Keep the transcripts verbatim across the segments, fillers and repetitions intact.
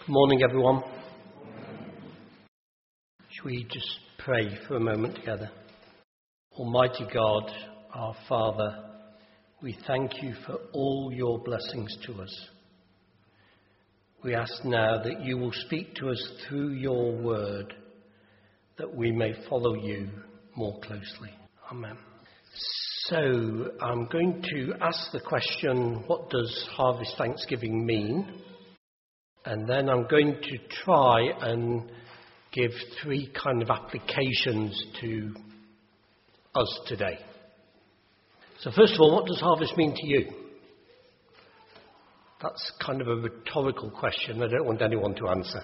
Morning, everyone. Shall we just pray for a moment together? Almighty God, our Father, we thank you for all your blessings to us. We ask now that you will speak to us through your word, that we may follow you more closely. Amen. So, I'm going to ask the question, what does Harvest Thanksgiving mean? And then I'm going to try and give three kind of applications to us today. So first of all, what does harvest mean to you? That's kind of a rhetorical question. I don't want anyone to answer.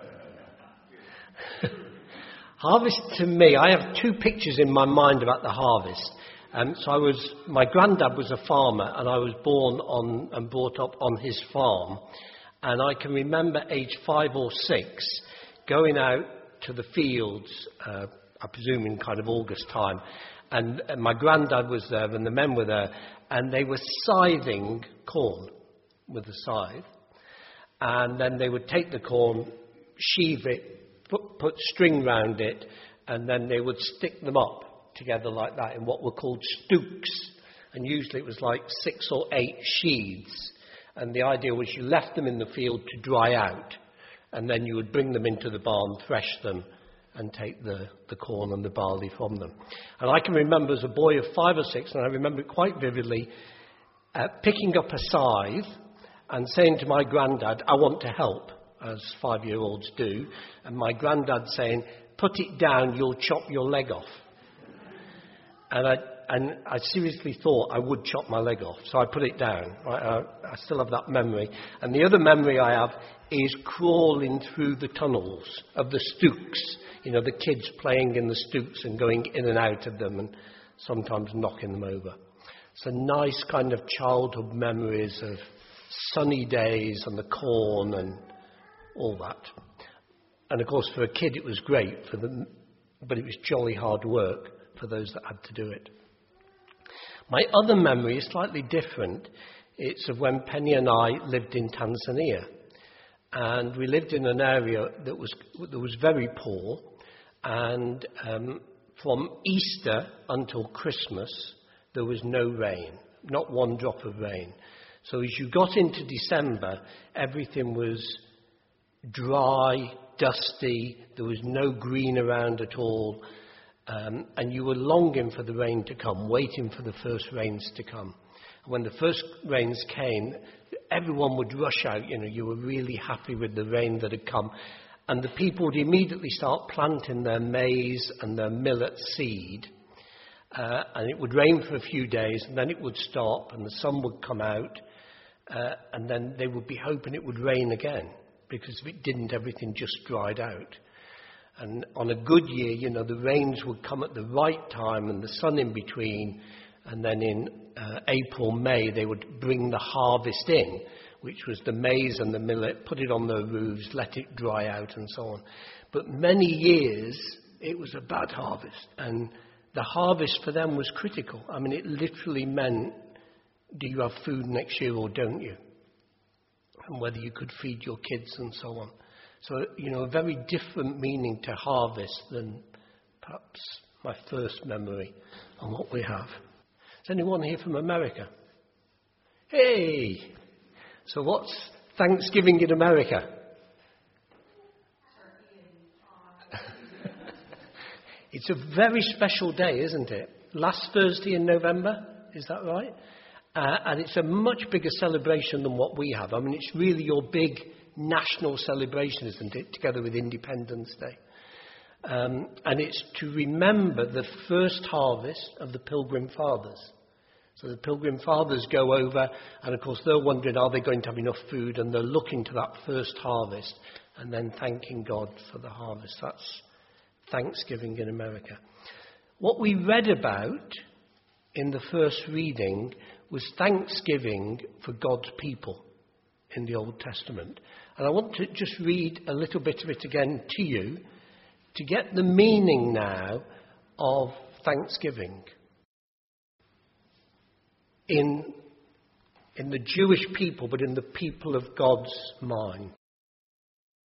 Harvest to me, I have two pictures in my mind about the harvest. Um, so I was, my granddad was a farmer, and I was born on and brought up on his farm. And I can remember age five or six going out to the fields, uh, I presume in kind of August time, and, and my granddad was there and the men were there, and they were scything corn with a scythe. And then they would take the corn, sheave it, put, put string round it, and then they would stick them up together like that in what were called stooks. And usually it was like six or eight sheaves. And the idea was you left them in the field to dry out, and then you would bring them into the barn, thresh them, and take the, the corn and the barley from them. And I can remember as a boy of five or six, and I remember it quite vividly, uh, picking up a scythe and saying to my granddad, I want to help, as five-year-olds do, and my granddad saying, put it down, you'll chop your leg off. And I And I seriously thought I would chop my leg off, so I put it down. I, I, I still have that memory. And the other memory I have is crawling through the tunnels of the stooks. You know, the kids playing in the stooks and going in and out of them and sometimes knocking them over. So nice kind of childhood memories of sunny days and the corn and all that. And of course, for a kid it was great, for them, but it was jolly hard work for those that had to do it. My other memory is slightly different. It's of when Penny and I lived in Tanzania. And we lived in an area that was that was very poor. And um, from Easter until Christmas, there was no rain, not one drop of rain. So as you got into December, everything was dry, dusty. There was no green around at all. Um, and you were longing for the rain to come, waiting for the first rains to come. When the first rains came, everyone would rush out. You know, you were really happy with the rain that had come. And the people would immediately start planting their maize and their millet seed. Uh, and it would rain for a few days, and then it would stop, and the sun would come out. Uh, and then they would be hoping it would rain again, because if it didn't, everything just dried out. And on a good year, you know, the rains would come at the right time and the sun in between. And then in uh, April, May, they would bring the harvest in, which was the maize and the millet, put it on their roofs, let it dry out and so on. But many years, it was a bad harvest. And the harvest for them was critical. I mean, it literally meant, do you have food next year or don't you? And whether you could feed your kids and so on. So, you know, a very different meaning to harvest than perhaps my first memory on what we have. Is anyone here from America? Hey! So what's Thanksgiving in America? It's a very special day, isn't it? Last Thursday in November, is that right? Uh, and it's a much bigger celebration than what we have. I mean, it's really your big national celebration, isn't it, together with Independence Day. Um, and it's to remember the first harvest of the Pilgrim Fathers. So the Pilgrim Fathers go over, and of course they're wondering, are they going to have enough food? And they're looking to that first harvest and then thanking God for the harvest. That's Thanksgiving in America. What we read about in the first reading was thanksgiving for God's people in the Old Testament. And I want to just read a little bit of it again to you to get the meaning now of thanksgiving in, in the Jewish people, but in the people of God's mind.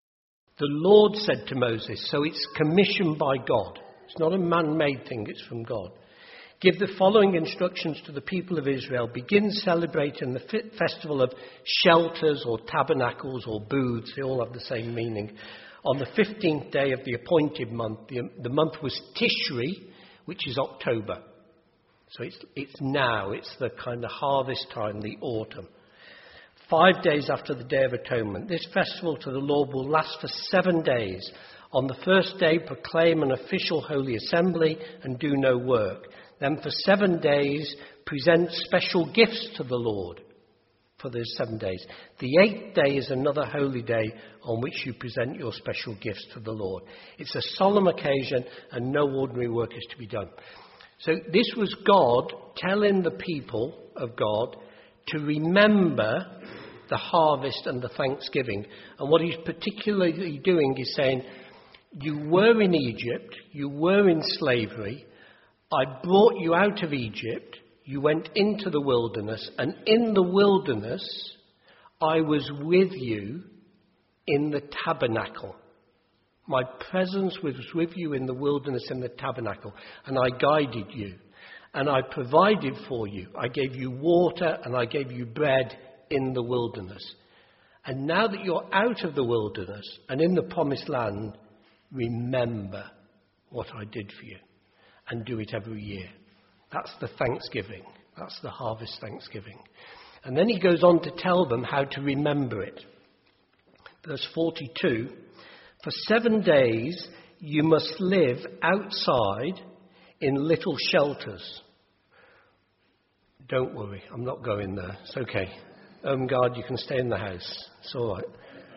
The Lord said to Moses, so it's commissioned by God. It's not a man-made thing, it's from God. Give the following instructions to the people of Israel. Begin celebrating the festival of shelters or tabernacles or booths. They all have the same meaning. On the fifteenth day of the appointed month, the, the month was Tishri, which is October. So it's, it's now, it's the kind of harvest time, the autumn. Five days after the Day of Atonement. This festival to the Lord will last for seven days. On the first day, proclaim an official holy assembly and do no work. Then for seven days, present special gifts to the Lord for those seven days. The eighth day is another holy day on which you present your special gifts to the Lord. It's a solemn occasion and no ordinary work is to be done. So this was God telling the people of God to remember the harvest and the thanksgiving. And what he's particularly doing is saying, you were in Egypt, you were in slavery, I brought you out of Egypt, you went into the wilderness, and in the wilderness I was with you in the tabernacle. My presence was with you in the wilderness in the tabernacle, and I guided you, and I provided for you. I gave you water and I gave you bread in the wilderness. And now that you're out of the wilderness and in the promised land, remember what I did for you. And do it every year. That's the Thanksgiving. That's the harvest Thanksgiving. And then he goes on to tell them how to remember it. Verse forty-two, for seven days you must live outside in little shelters. Don't worry, I'm not going there. It's okay. Um, God, you can stay in the house. It's all right.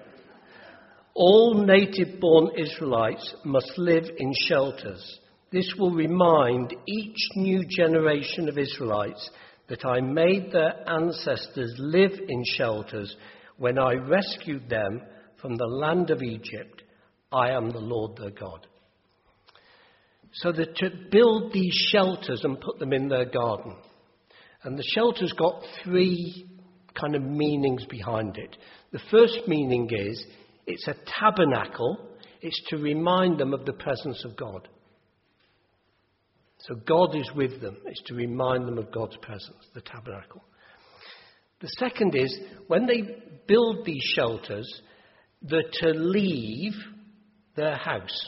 All native-born Israelites must live in shelters. This will remind each new generation of Israelites that I made their ancestors live in shelters when I rescued them from the land of Egypt. I am the Lord their God. So that to build these shelters and put them in their garden. And the shelters got three kind of meanings behind it. The first meaning is it's a tabernacle. It's to remind them of the presence of God. So God is with them. It's to remind them of God's presence, the tabernacle. The second is, when they build these shelters, they're to leave their house.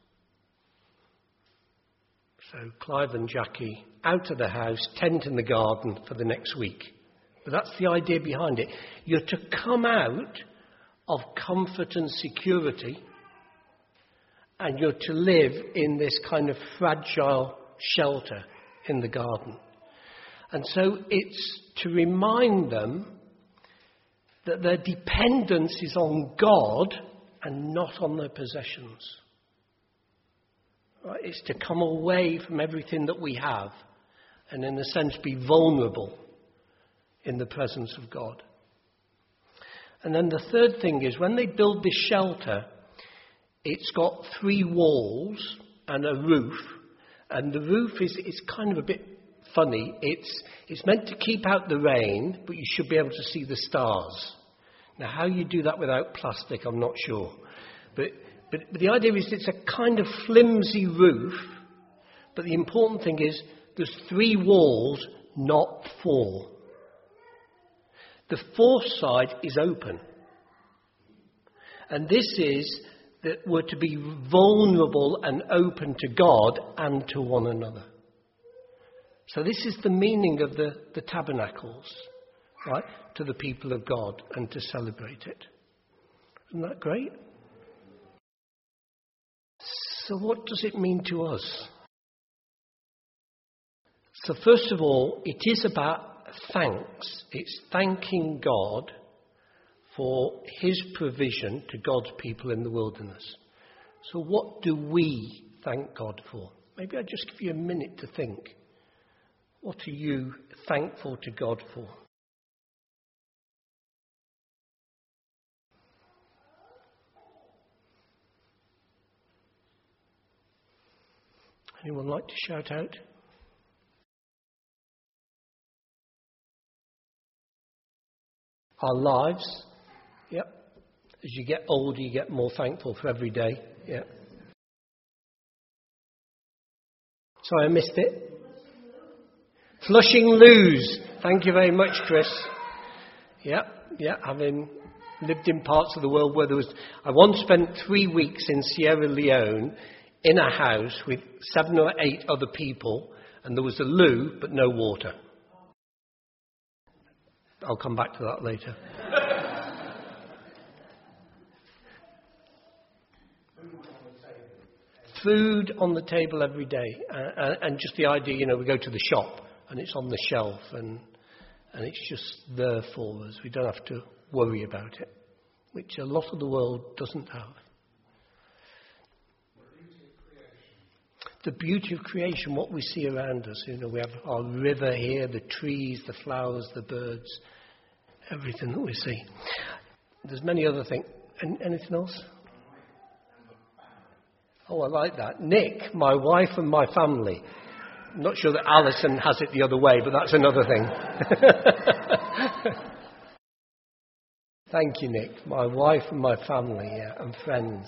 So Clive and Jackie out of the house, tent in the garden for the next week. But that's the idea behind it. You're to come out of comfort and security, and you're to live in this kind of fragile shelter in the garden. And so it's to remind them that their dependence is on God and not on their possessions. Right? It's to come away from everything that we have and in a sense be vulnerable in the presence of God. And then the third thing is, when they build this shelter, it's got three walls and a roof. And the roof is, is kind of a bit funny. It's, it's meant to keep out the rain, but you should be able to see the stars. Now, how you do that without plastic, I'm not sure. But, but, but the idea is it's a kind of flimsy roof, but the important thing is there's three walls, not four. The fourth side is open. And this is that we're to be vulnerable and open to God and to one another. So this is the meaning of the, the tabernacles, right? To the people of God and to celebrate it. Isn't that great? So what does it mean to us? So first of all, it is about thanks. It's thanking God for his provision to God's people in the wilderness. So what do we thank God for? Maybe I'll just give you a minute to think. What are you thankful to God for? Anyone like to shout out? Our lives. Yep. As you get older, you get more thankful for every day. Yeah. Sorry, I missed it. Flushing Loos. Thank you very much, Chris. Yeah, yeah. Having lived in parts of the world where there was... I once spent three weeks in Sierra Leone in a house with seven or eight other people, and there was a loo, but no water. I'll come back to that later. Food on the table every day, uh, and just the idea, you know, we go to the shop and it's on the shelf and and it's just there for us. We don't have to worry about it, which a lot of the world doesn't have. The beauty of creation, what we see around us. You know, we have our river here, the trees, the flowers, the birds, everything that we see. There's many other things. Anything else? Oh, I like that. Nick, my wife and my family. I'm not sure that Alison has it the other way, but that's another thing. Thank you, Nick. My wife and my family, yeah, and friends.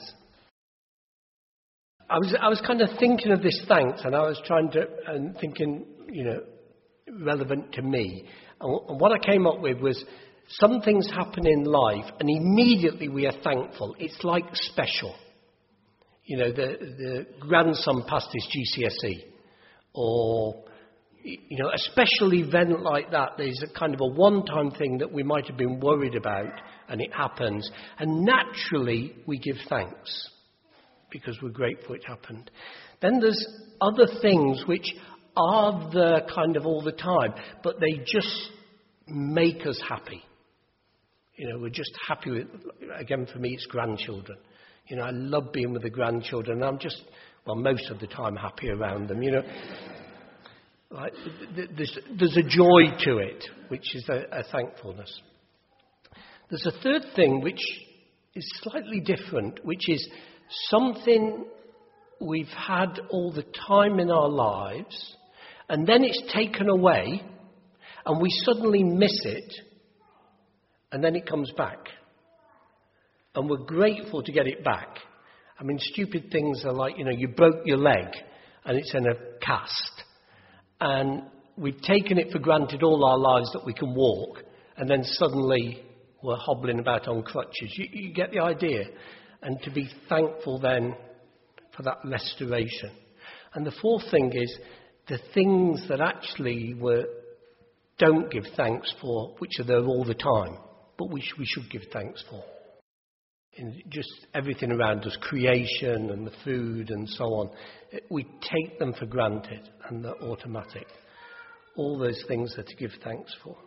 I was I was kind of thinking of this thanks, and I was trying to, and thinking, you know, relevant to me. And what I came up with was some things happen in life, and immediately we are thankful. It's like special. You know, the, the grandson passed his G C S E, or, you know, a special event like that. There's a kind of a one-time thing that we might have been worried about, and it happens. And naturally, we give thanks because we're grateful it happened. Then there's other things which are there kind of all the time, but they just make us happy. You know, we're just happy with, again, for me, it's grandchildren. You know, I love being with the grandchildren. I'm just, well, most of the time happy around them, you know. Like, there's, there's a joy to it, which is a, a thankfulness. There's a third thing which is slightly different, which is something we've had all the time in our lives, and then it's taken away, and we suddenly miss it, and then it comes back. And we're grateful to get it back. I mean, stupid things are like, you know, you broke your leg and it's in a cast. And we've taken it for granted all our lives that we can walk. And then suddenly we're hobbling about on crutches. You, you get the idea. And to be thankful then for that restoration. And the fourth thing is the things that actually we don't give thanks for, which are there all the time, but which we should give thanks for. In just everything around us, creation and the food and so on, we take them for granted and they're automatic. All those things are to give thanks for.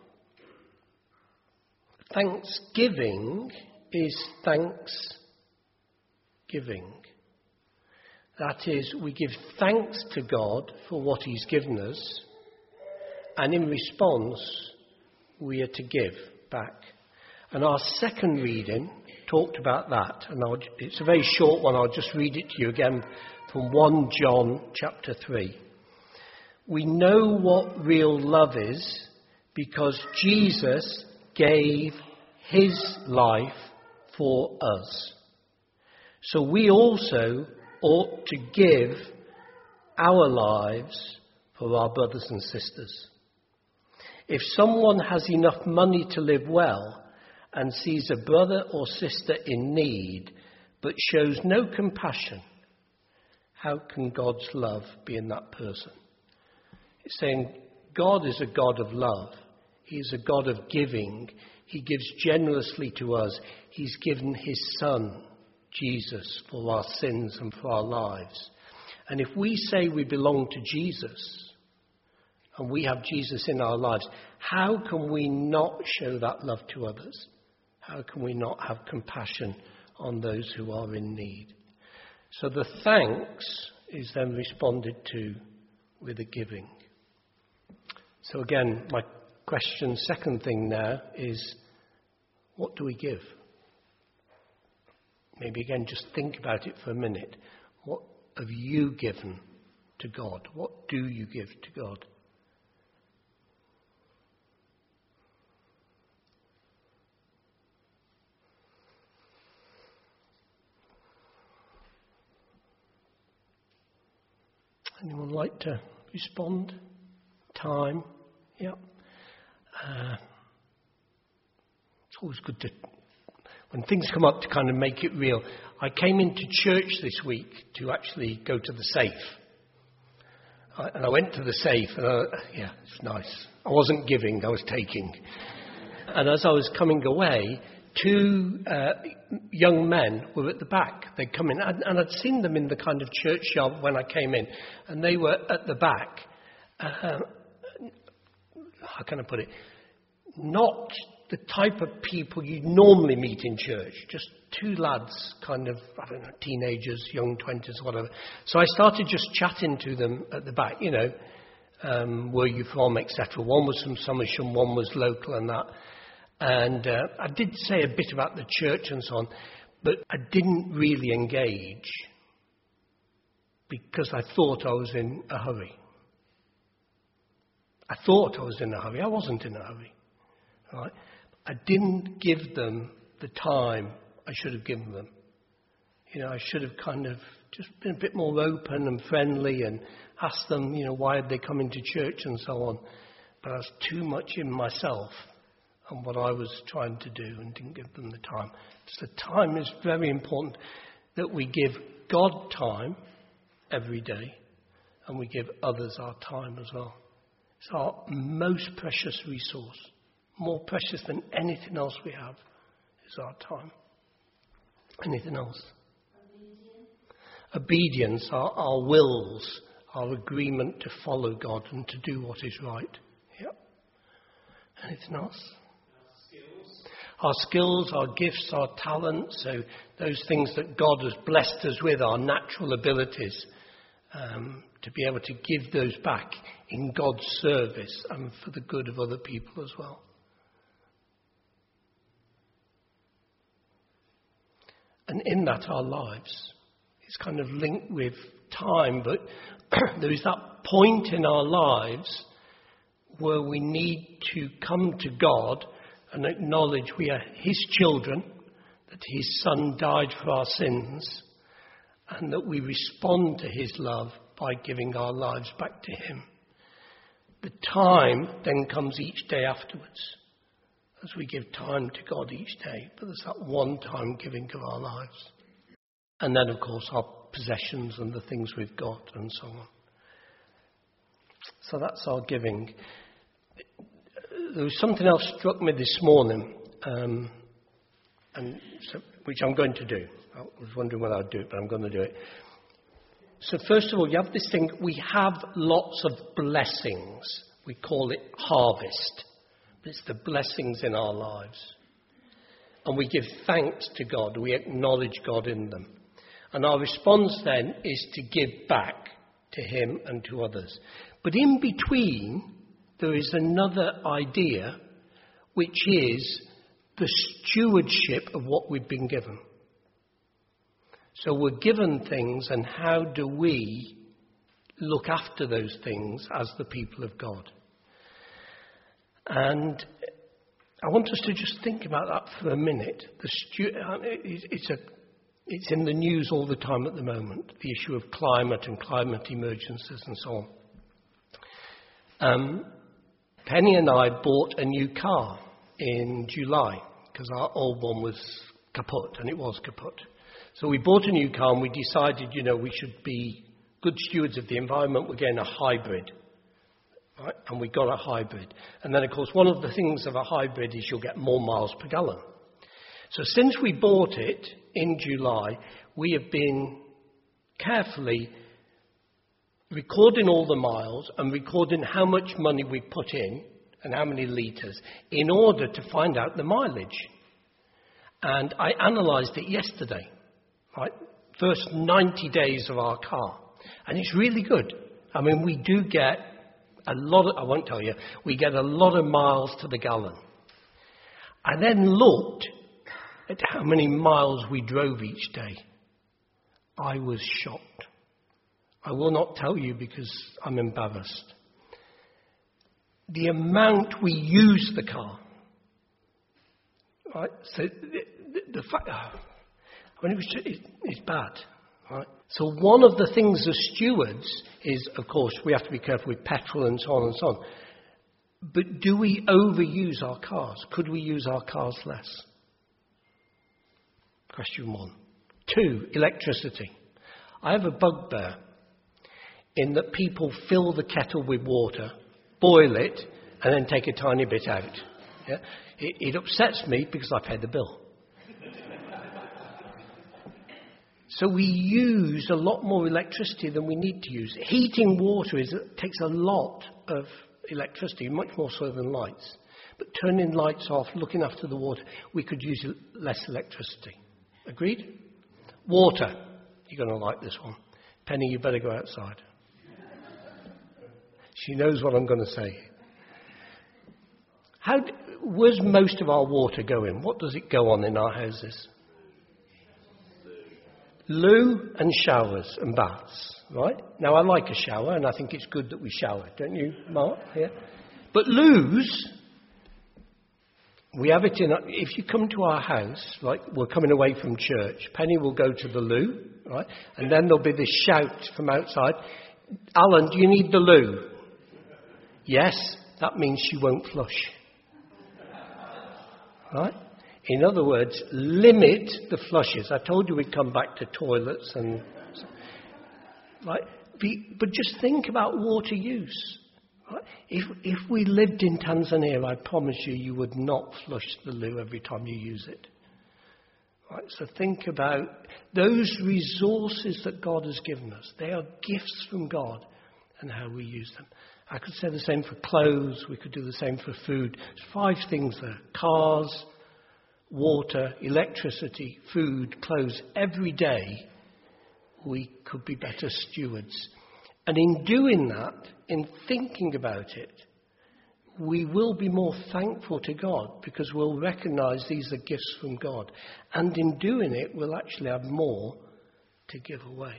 Thanksgiving is thanksgiving. That is, we give thanks to God for what He's given us, and in response, we are to give back. And our second reading talked about that, and I'll, it's a very short one. I'll just read it to you again from First John chapter three. We know what real love is because Jesus gave His life for us. So we also ought to give our lives for our brothers and sisters. If someone has enough money to live well and sees a brother or sister in need but shows no compassion, how can God's love be in that person? It's saying God is a God of love. He is a God of giving. He gives generously to us. He's given His Son, Jesus, for our sins and for our lives. And if we say we belong to Jesus and we have Jesus in our lives, how can we not show that love to others? How can we not have compassion on those who are in need? So the thanks is then responded to with a giving. So again, my question, second thing now is, what do we give? Maybe again, just think about it for a minute. What have you given to God? What do you give to God? Anyone like to respond? Time? Yeah. Uh, it's always good to, when things come up, to kind of make it real. I came into church this week to actually go to the safe. I, and I went to the safe, and I, yeah, it's nice. I wasn't giving, I was taking. And as I was coming away, two uh, young men were at the back. They'd come in, and, and I'd seen them in the kind of churchyard when I came in, and they were at the back. Uh, how can I put it? Not the type of people you normally meet in church. Just two lads, kind of, I don't know, teenagers, young twenties, whatever. So I started just chatting to them at the back, you know, um, where are you from, et cetera. One was from Somersham, one was local and that. And uh, I did say a bit about the church and so on, but I didn't really engage because I thought I was in a hurry. I thought I was in a hurry. I wasn't in a hurry. Right? I didn't give them the time I should have given them. You know, I should have kind of just been a bit more open and friendly and asked them, you know, why had they come into church and so on. But I was too much in myself and what I was trying to do and didn't give them the time. So time is very important, that we give God time every day and we give others our time as well. It's our most precious resource. More precious than anything else we have is our time. Anything else? Obedience, Obedience our, our wills, our agreement to follow God and to do what is right. Yep. Anything else? Our skills, our gifts, our talents, so those things that God has blessed us with, our natural abilities, um, to be able to give those back in God's service and for the good of other people as well. And in that, our lives is kind of linked with time, but there is that point in our lives where we need to come to God and acknowledge we are His children, that His Son died for our sins, and that we respond to His love by giving our lives back to Him. The time then comes each day afterwards, as we give time to God each day. But there's that one time giving of our lives. And then, of course, our possessions and the things we've got and so on. So that's our giving. There was something else struck me this morning, um, and so, which I'm going to do. I was wondering whether I'd do it, but I'm going to do it. So first of all, you have this thing, we have lots of blessings. We call it harvest. It's the blessings in our lives. And we give thanks to God. We acknowledge God in them. And our response then is to give back to Him and to others. But in between, there is another idea, which is the stewardship of what we've been given. So we're given things, and how do we look after those things as the people of God? And I want us to just think about that for a minute. The stu- it's, a, it's in the news all the time at the moment, the issue of climate and climate emergencies and so on. Um, Penny and I bought a new car in July because our old one was kaput, and it was kaput. So we bought a new car and we decided, you know, we should be good stewards of the environment. We're getting a hybrid. Right? And we got a hybrid. And then, of course, one of the things of a hybrid is you'll get more miles per gallon. So since we bought it in July, we have been carefully recording all the miles and recording how much money we put in and how many litres in order to find out the mileage. And I analysed it yesterday, right? First ninety days of our car. And it's really good. I mean, we do get a lot of, I won't tell you, we get a lot of miles to the gallon. I then looked at how many miles we drove each day. I was shocked. I will not tell you because I'm embarrassed. The amount we use the car. Right? So the, the, the fact, oh, I mean, it was just, it, it's bad. Right? So one of the things as stewards is, of course, we have to be careful with petrol and so on and so on. But do we overuse our cars? Could we use our cars less? Question one. Two, electricity. I have a bugbear in that people fill the kettle with water, boil it, and then take a tiny bit out. Yeah? It, it upsets me because I pay the bill. So we use a lot more electricity than we need to use. Heating water is, takes a lot of electricity, much more so than lights. But turning lights off, looking after the water, we could use less electricity. Agreed? Water. You're going to like this one. Penny, you better go outside. She knows what I'm going to say. How, where's most of our water going? What does it go on in our houses? Loo and showers and baths, right? Now, I like a shower, and I think it's good that we shower, don't you, Mark? Yeah. But loos, we have it in. If you come to our house, like we're coming away from church, Penny will go to the loo, right? And then there'll be this shout from outside, Alan, do you need the loo? Yes, that means she won't flush. Right? In other words, limit the flushes. I told you we'd come back to toilets and... Right? But just think about water use. Right? If, if we lived in Tanzania, I promise you, you would not flush the loo every time you use it. Right? So think about those resources that God has given us. They are gifts from God and how we use them. I could say the same for clothes. We could do the same for food. There's five things there. Cars, water, electricity, food, clothes. Every day we could be better stewards. And in doing that, in thinking about it, we will be more thankful to God because we'll recognize these are gifts from God. And in doing it, we'll actually have more to give away.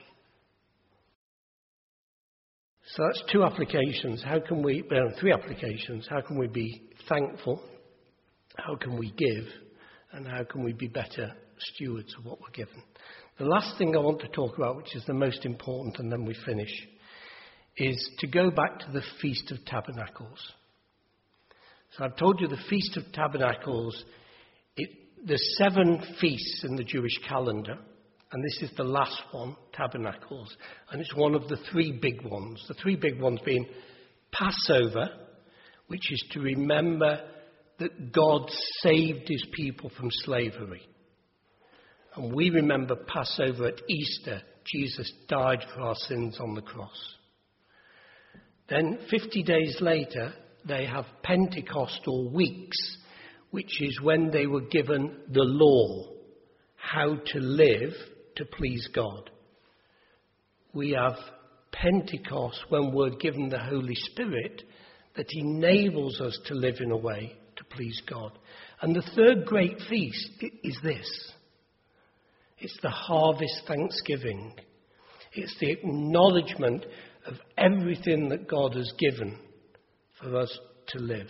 So that's two applications. How can we, well, three applications. How can we be thankful? How can we give? And how can we be better stewards of what we're given? The last thing I want to talk about, which is the most important, and then we finish, is to go back to the Feast of Tabernacles. So I've told you the Feast of Tabernacles, it, there's seven feasts in the Jewish calendar, and this is the last one, Tabernacles, and it's one of the three big ones. The three big ones being Passover, which is to remember that God saved his people from slavery. And we remember Passover at Easter. Jesus died for our sins on the cross. Then fifty days later, they have Pentecostal weeks, which is when they were given the law, how to live to please God. We have Pentecost when we're given the Holy Spirit that enables us to live in a way to please God. And the third great feast is this. It's the harvest thanksgiving. It's the acknowledgement of everything that God has given for us to live.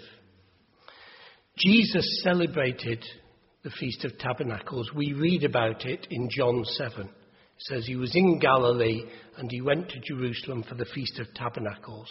Jesus celebrated the Feast of Tabernacles. We read about it in John seven. It says he was in Galilee and he went to Jerusalem for the Feast of Tabernacles.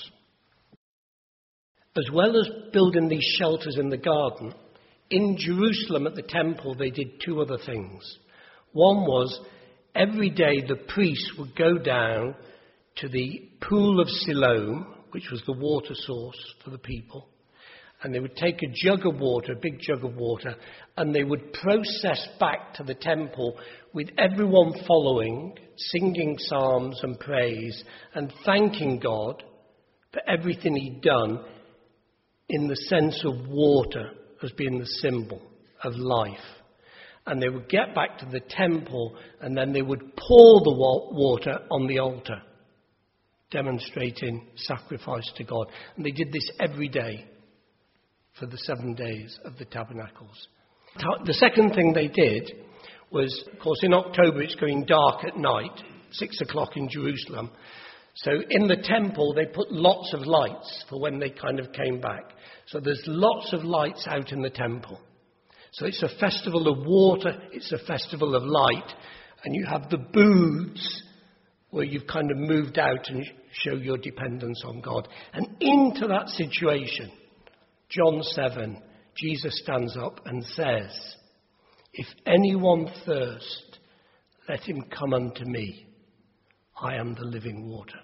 As well as building these shelters in the garden, in Jerusalem at the temple they did two other things. One was every day the priests would go down to the pool of Siloam, which was the water source for the people, and they would take a jug of water, a big jug of water, and they would process back to the temple with everyone following, singing psalms and praise and thanking God for everything he'd done in the sense of water as being the symbol of life. And they would get back to the temple and then they would pour the water on the altar, demonstrating sacrifice to God. And they did this every day for the seven days of the tabernacles. The second thing they did was, of course, in October it's going dark at night, six o'clock in Jerusalem. So in the temple they put lots of lights for when they kind of came back. So there's lots of lights out in the temple. So it's a festival of water, it's a festival of light, and you have the booths where you've kind of moved out and show your dependence on God. And into that situation, John seven, Jesus stands up and says, "If anyone thirst, let him come unto me. I am the living water."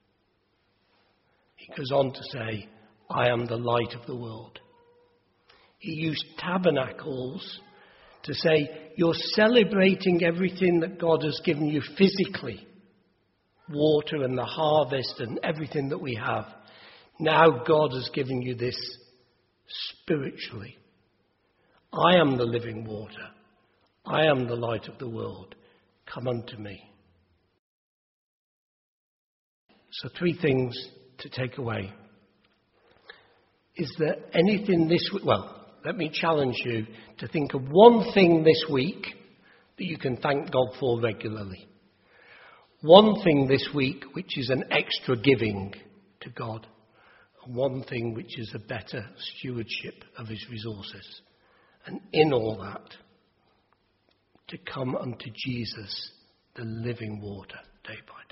He goes on to say, "I am the light of the world." He used tabernacles to say, you're celebrating everything that God has given you physically. Water and the harvest and everything that we have. Now God has given you this spiritually. I am the living water. I am the light of the world. Come unto me. So three things to take away. Is there anything this week? Well, let me challenge you to think of one thing this week that you can thank God for regularly. One thing this week which is an extra giving to God. And one thing which is a better stewardship of his resources. And in all that, to come unto Jesus, the living water, day by day.